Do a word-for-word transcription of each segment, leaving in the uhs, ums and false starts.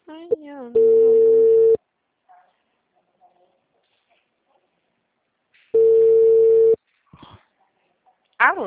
Ai, eu não- Alô?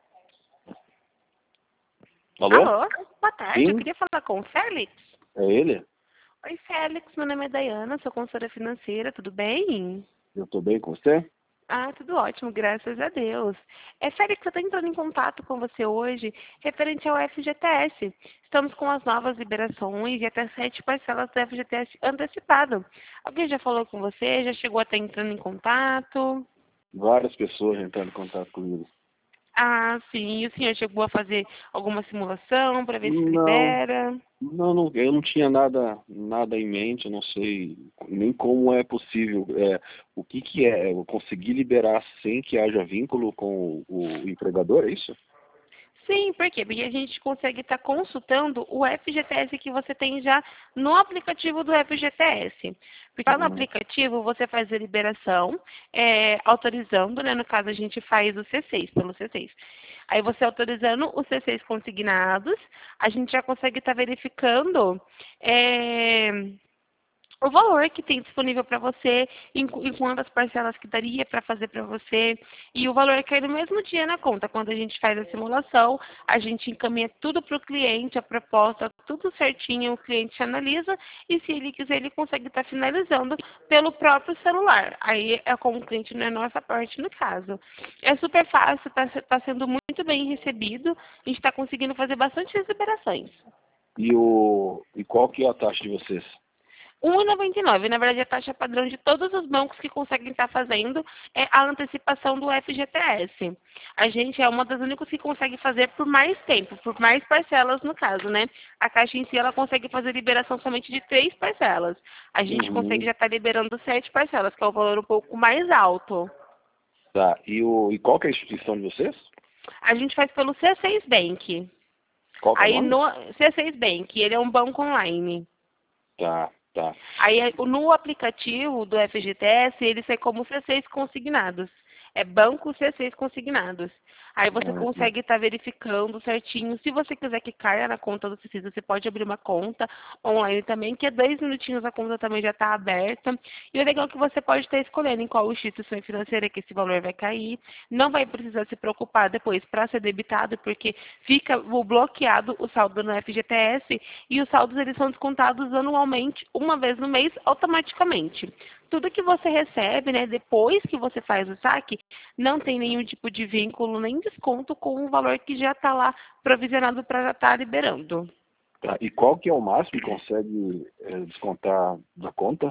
Alô? Alô? Boa tarde, eu Sim, queria falar com o Félix. é ele? Oi, Félix, meu nome é Dayana, sou consultora financeira, tudo bem? Eu tô bem com você? Ah, tudo ótimo, graças a Deus. É, Félix, eu estou entrando em contato com você hoje referente ao F G T S. Estamos com as novas liberações e até sete parcelas do F G T S antecipado. Alguém já falou com você? Já chegou a estar entrando em contato? Várias pessoas entrando em contato comigo. Ah, sim. E o senhor chegou a fazer alguma simulação para ver se Não, libera? não, não, eu não tinha nada, nada em mente, eu não sei nem como é possível. É, o que que é? Eu conseguir liberar sem que haja vínculo com o, o empregador, é isso? Sim, por quê? Porque a gente consegue estar consultando o F G T S que você tem já no aplicativo do F G T S. Porque lá no Uhum. aplicativo você faz a liberação, é, autorizando, né? No caso a gente faz o C seis, pelo C seis. Aí você autorizando os C seis consignados, a gente já consegue estar verificando. é, o valor que tem disponível para você, em, em quantas parcelas que daria para fazer para você, e o valor cai no mesmo dia na conta. Quando a gente faz a simulação, a gente encaminha tudo para o cliente, a proposta, tudo certinho, o cliente analisa, e se ele quiser, ele consegue estar finalizando pelo próprio celular. Aí é como o cliente não é nossa parte no caso. É super fácil, está tá sendo muito bem recebido, a gente está conseguindo fazer bastante liberações. E, o, e qual que é a taxa de vocês? um vírgula noventa e nove. Na verdade, a taxa padrão de todos os bancos que conseguem estar fazendo é a antecipação do F G T S. A gente é uma das únicas que consegue fazer por mais tempo, por mais parcelas no caso, né? A Caixa em si, ela consegue fazer liberação somente de três parcelas. A gente consegue Uhum. já estar liberando sete parcelas, que é o valor um pouco mais alto. Tá, e, o, e qual que é a instituição de vocês? A gente faz pelo C seis Bank. Qual que é o Aí nome? no C seis Bank, ele é um banco online. Tá, tá. Aí é, no aplicativo do F G T S, ele sai como C seis consignados. É banco C seis consignados. Aí você Uhum. consegue estar verificando certinho. Se você quiser que caia na conta do C seis, você pode abrir uma conta online também, que é dois minutinhos a conta também já está aberta. E o legal é que você pode estar escolhendo em qual instituição financeira que esse valor vai cair. Não vai precisar se preocupar depois para ser debitado, porque fica bloqueado o saldo no F G T S e os saldos eles são descontados anualmente, uma vez no mês, automaticamente. Tudo que você recebe, né, depois que você faz o saque, não tem nenhum tipo de vínculo nem desconto com o valor que já está lá provisionado para estar liberando. Tá, e qual que é o máximo que consegue é, descontar da conta?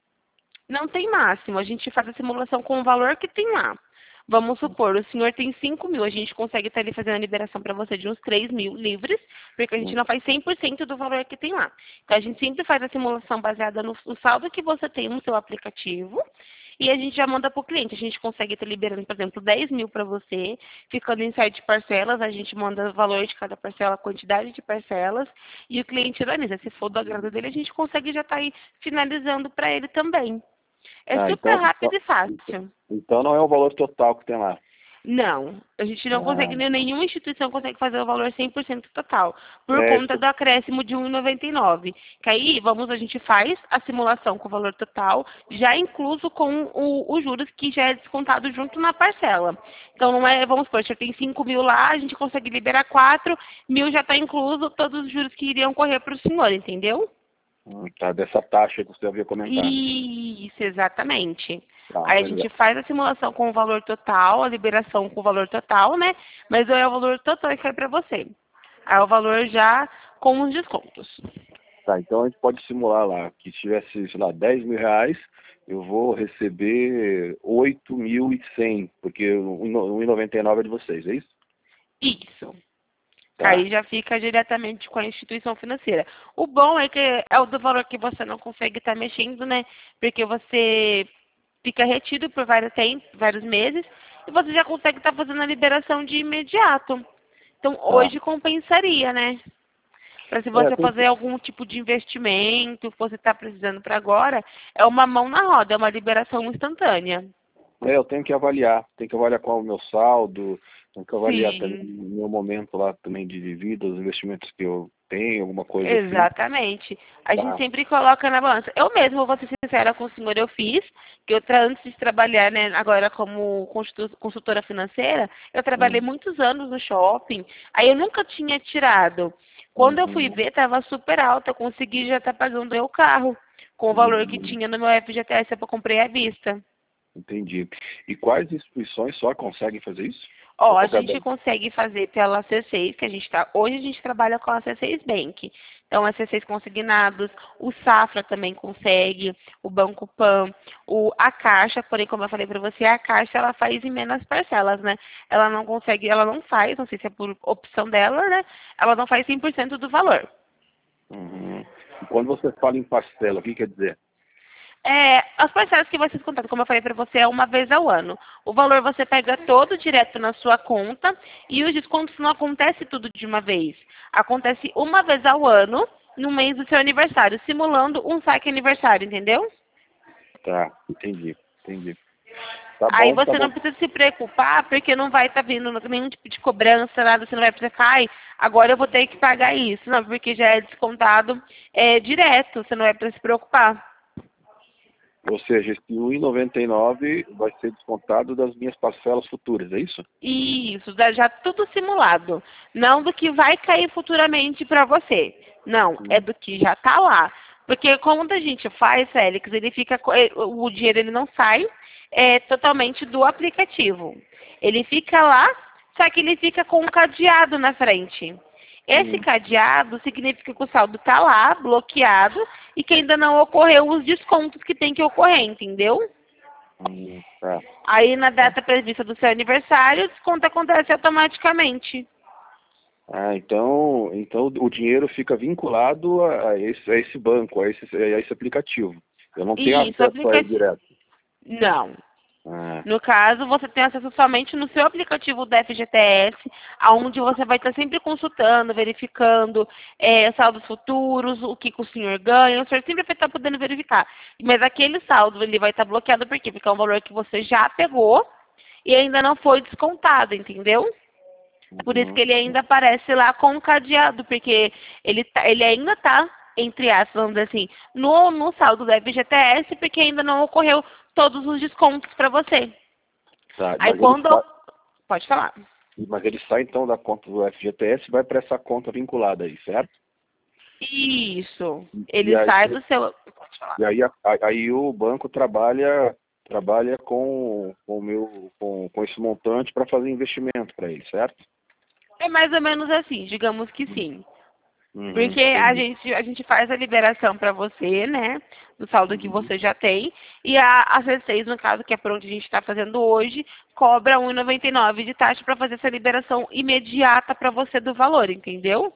Não tem máximo, a gente faz a simulação com o valor que tem lá. Vamos supor, o senhor tem cinco mil, a gente consegue estar ali fazendo a liberação para você de uns três mil livres, porque a gente não faz cem por cento do valor que tem lá. Então, a gente sempre faz a simulação baseada no, no saldo que você tem no seu aplicativo, e a gente já manda para o cliente. A gente consegue estar liberando, por exemplo, dez mil para você, ficando em sete parcelas, a gente manda o valor de cada parcela, a quantidade de parcelas, e o cliente analisa. Se for do agrado dele, a gente consegue já estar aí finalizando para ele também. É Ah, super então, rápido então, e fácil. então não é o valor total que tem lá. Não, a gente não consegue, Ah, nem- nenhuma instituição consegue fazer o valor cem por cento total, por é isso conta que do acréscimo de um vírgula noventa e nove. Que aí, vamos, a gente faz a simulação com o valor total, já incluso com o, os juros que já é descontado junto na parcela. Então, não é, vamos supor, se tem cinco mil lá, a gente consegue liberar quatro mil já está incluso todos os juros que iriam correr para o senhor, entendeu? eu- tá, dessa taxa que você havia comentado. Isso, exatamente. Tá, Aí a gente beleza. faz a simulação com o valor total, a liberação com o valor total, né? Mas é o valor total que cai para você. Aí é o valor já com os descontos. Tá, então a gente pode simular lá que se tivesse, sei lá, dez mil reais, eu vou receber oito mil e cem, porque o um vírgula noventa e nove é de vocês, é isso? Isso. Tá. Aí já fica diretamente com a instituição financeira. O bom é que é o do valor que você não consegue estar mexendo, né? Porque você fica retido por vários tempos, vários meses, e você já consegue estar fazendo a liberação de imediato. Então Tá. hoje compensaria, né? Para se É, você tem, fazer algum tipo de investimento, você está precisando para agora, é uma mão na roda, é uma liberação instantânea. é, eu tenho que avaliar, tenho que avaliar qual é o meu saldo, Tem que avaliar também Sim. o meu momento lá também de vida, os investimentos que eu tenho, alguma coisa assim. Exatamente. A gente Tá. sempre coloca na balança. Eu mesmo, vou ser sincera com o senhor, eu fiz, que eu, tra- antes de trabalhar, né, agora como consultu- consultora financeira, eu trabalhei Hum. muitos anos no shopping, aí eu nunca tinha tirado. Quando eu fui Uhum. ver, estava super alta, eu consegui já estar pagando meu carro, com o valor que Uhum. tinha no meu F G T S, eu comprei à vista. Entendi. E quais instituições só conseguem fazer isso? Ó, Ou a qualquer gente banco? consegue fazer pela C seis, que a gente tá. Hoje a gente trabalha com a C seis Bank. Então, a C seis consignados, o Safra também consegue, o Banco Pan, o, a Caixa, porém, como eu falei para você, a Caixa ela faz em menos parcelas, né? Ela não consegue, ela não faz, não sei se é por opção dela, né? Ela não faz cem por cento do valor. Uhum. E quando você fala em parcela, o que quer dizer? É, as parcelas que vai ser descontado, como eu falei para você, é uma vez ao ano. O valor você pega todo direto na sua conta e os descontos não acontece tudo de uma vez. Acontece uma vez ao ano, no mês do seu aniversário, simulando um saque aniversário, entendeu? Tá, entendi, entendi. Tá Aí bom, tá você não bom. precisa se preocupar, porque não vai estar vindo nenhum tipo de cobrança, nada, você não vai precisar, ai, agora eu vou ter que pagar isso. Não, porque já é descontado é, direto, você não vai precisar se preocupar. Ou seja, esse um e noventa e nove vai ser descontado das minhas parcelas futuras, é isso? Isso, dá já tudo simulado. Não do que vai cair futuramente para você. Não, é Hum. do que já está lá. Porque quando a gente faz, Félix, ele fica, co- eh, o dinheiro ele não sai é, totalmente do aplicativo. Ele fica lá, só que ele fica com um cadeado na frente. Esse Hum. cadeado significa que o saldo está lá, bloqueado, e que ainda não ocorreu os descontos que tem que ocorrer, entendeu? Hum, tá. Aí, na Tá. data prevista do seu aniversário, o desconto acontece automaticamente. Ah, então, então o dinheiro fica vinculado a, a esse, a esse banco, a esse, a esse aplicativo. Eu não tenho E isso, acesso a ele aplicativo. direto. Não. Ah, No caso, você tem acesso somente no seu aplicativo da F G T S, onde você vai estar sempre consultando, verificando é, saldos futuros, o que, que o senhor ganha, o senhor sempre vai estar podendo verificar. Mas aquele saldo ele vai estar bloqueado por quê? Porque é um valor que você já pegou e ainda não foi descontado, entendeu? Por isso uhum. que ele ainda aparece lá com cadeado, porque ele, tá- ele ainda está, entre aspas, vamos dizer assim, no, no saldo do F G T S, porque ainda não ocorreu todos os descontos para você. Tá, Aí mas ele quando. sai, Pode falar. mas ele sai então da conta do F G T S e vai para essa conta vinculada aí, certo? Isso. E Ele aí, sai do seu. Pode falar. e aí, a- aí o banco trabalha trabalha com, com o meu com, com esse montante para fazer investimento para ele, certo? É mais ou menos assim, digamos que sim. Uhum, Porque a entendi. gente, a gente faz a liberação para você, né? Do saldo que Uhum. você já tem. E a, a C seis, no caso, que é por onde a gente está fazendo hoje, cobra um e noventa e nove de taxa para fazer essa liberação imediata para você do valor, entendeu?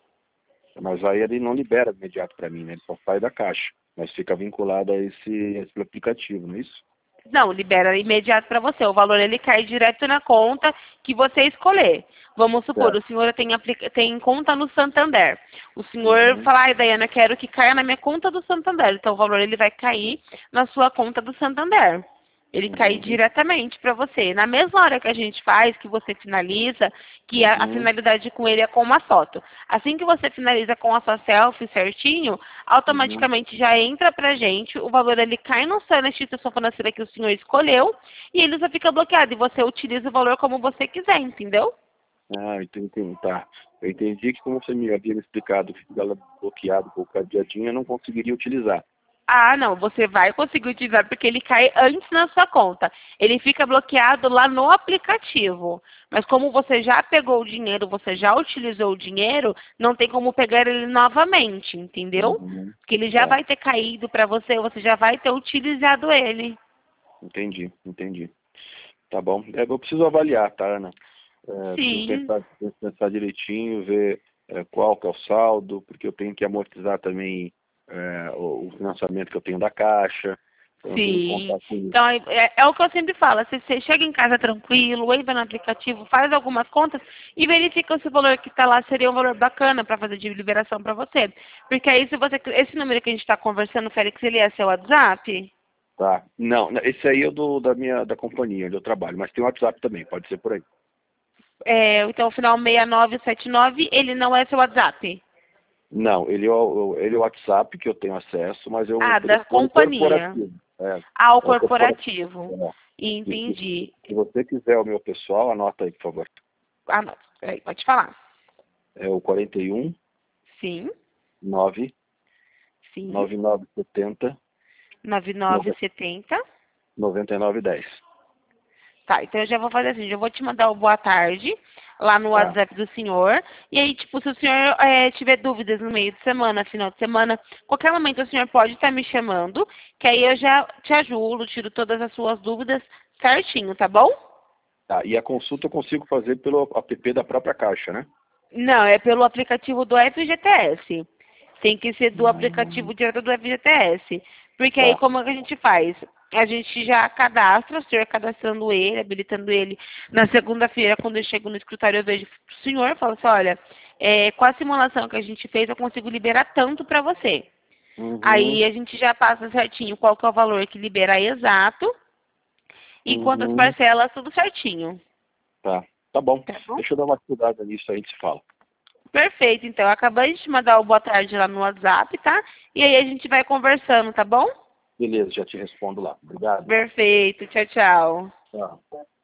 Mas aí ele não libera imediato para mim, né? Ele só sai da caixa, mas fica vinculado a esse, esse aplicativo, não é isso? Não, libera imediato para você. O valor ele cai direto na conta que você escolher. Vamos supor, o Certo. senhor tem, aplica- tem conta no Santander. O senhor Uhum. fala, ai, Daiana, quero que caia na minha conta do Santander. Então, o valor ele vai cair na sua conta do Santander. Ele cai Uhum. diretamente para você. Na mesma hora que a gente faz, que você finaliza, que a, a Uhum. finalidade com ele é com uma foto. Assim que você finaliza com a sua selfie certinho, Uhum. automaticamente já entra pra gente, o valor ele cai no só na instituição financeira que o senhor escolheu e ele já fica bloqueado e você utiliza o valor como você quiser, entendeu? Ah, entendi, tá. Eu entendi que como você me havia me explicado que ela bloqueado com o cadeadinho, eu não conseguiria utilizar. Ah, não, você vai conseguir utilizar porque ele cai antes na sua conta. Ele fica bloqueado lá no aplicativo. Mas como você já pegou o dinheiro, você já utilizou o dinheiro, não tem como pegar ele novamente, entendeu? Uhum. Porque ele já Tá, vai ter caído para você, você já vai ter utilizado ele. entendi, entendi. Tá bom. É, eu preciso avaliar, tá, Ana? É, preciso Sim, pensar, pensar direitinho, ver é, qual que é o saldo, porque eu tenho que amortizar também é, o, o financiamento que eu tenho da Caixa, então eu tenho que sim. contar com isso. Então, é, é é o que eu sempre falo. Se você chega em casa tranquilo, entra no aplicativo, faz algumas contas e verifica se o valor que está lá seria um valor bacana para fazer de liberação para você. Porque aí, se você... Esse número que a gente está conversando, Félix, ele é seu WhatsApp? Tá. Não, não, esse aí é do, da minha da companhia onde eu trabalho, mas tem o WhatsApp também, pode ser por aí. É, então, o final seis nove sete nove, ele não é seu WhatsApp? Não, ele é o, ele é o WhatsApp que eu tenho acesso, mas eu Ah, da telefone companhia. corporativo. É, Ah, o é o corporativo. corporativo. É. Se, se- Entendi. se você quiser o meu pessoal, anota aí, por favor. Ah, não. Peraí, pode falar. É o quarenta e um, Sim, nove, sim. noventa e nove setenta, nove nove sete zero. noventa e nove dez. Tá, então eu já vou fazer assim, já vou te mandar o boa tarde lá no Tá. WhatsApp do senhor. E aí, tipo, se o senhor eh, tiver dúvidas no meio de semana, final de semana, qualquer momento o senhor pode estar me chamando, que aí eu já te ajudo, tiro todas as suas dúvidas certinho, tá bom? Tá. E a consulta eu consigo fazer pelo app da própria Caixa, né? Não, é pelo aplicativo do F G T S. Tem que ser do aplicativo direto do F G T S. Porque aí Tá. como é que a gente faz? A gente já cadastra, o senhor cadastrando ele, habilitando ele. Na segunda-feira, quando eu chego no escritório, eu vejo o senhor e falo assim, olha, é, com a simulação que a gente fez, eu consigo liberar tanto para você. Uhum. Aí a gente já passa certinho qual que é o valor que libera exato e quantas Uhum. parcelas, tudo certinho. Tá. Tá bom. Tá bom? Deixa eu dar uma estudada nisso aí, a gente se fala. Perfeito, então. Eu acabei de te mandar o boa tarde lá no WhatsApp, tá? E aí a gente vai conversando, tá bom? Beleza, já te respondo lá. Obrigado. Perfeito. Tchau, tchau. Tchau.